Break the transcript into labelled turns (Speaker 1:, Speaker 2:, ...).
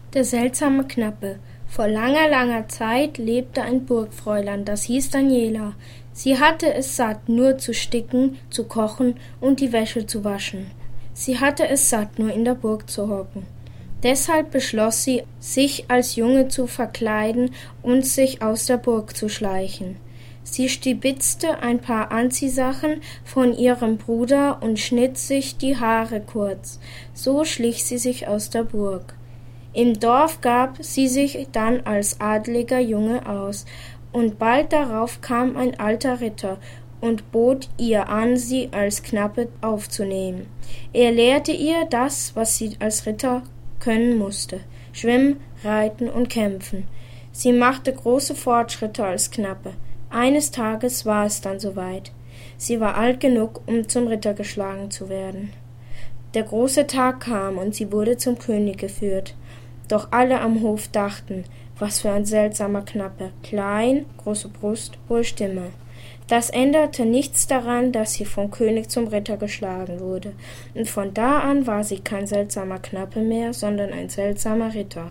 Speaker 1: Der seltsame Knappe. Vor langer, langer Zeit lebte ein Burgfräulein, das hieß Daniela. Sie hatte es satt, nur zu sticken, zu kochen und die Wäsche zu waschen. Sie hatte es satt, nur in der Burg zu hocken. Deshalb beschloss sie, sich als Junge zu verkleiden und sich aus der Burg zu schleichen. Sie stibitzte ein paar Anziehsachen von ihrem Bruder und schnitt sich die Haare kurz. So schlich sie sich aus der Burg. Im Dorf gab sie sich dann als adliger Junge aus, und bald darauf kam ein alter Ritter und bot ihr an, sie als Knappe aufzunehmen. Er lehrte ihr das, was sie als Ritter können musste: Schwimmen, Reiten und Kämpfen. Sie machte große Fortschritte als Knappe. Eines Tages war es dann soweit. Sie war alt genug, um zum Ritter geschlagen zu werden. Der große Tag kam, und sie wurde zum König geführt. Doch alle am Hof dachten, was für ein seltsamer Knappe, klein, große Brust, hohe Stimme. Das änderte nichts daran, dass sie vom König zum Ritter geschlagen wurde, und von da an war sie kein seltsamer Knappe mehr, sondern ein seltsamer Ritter.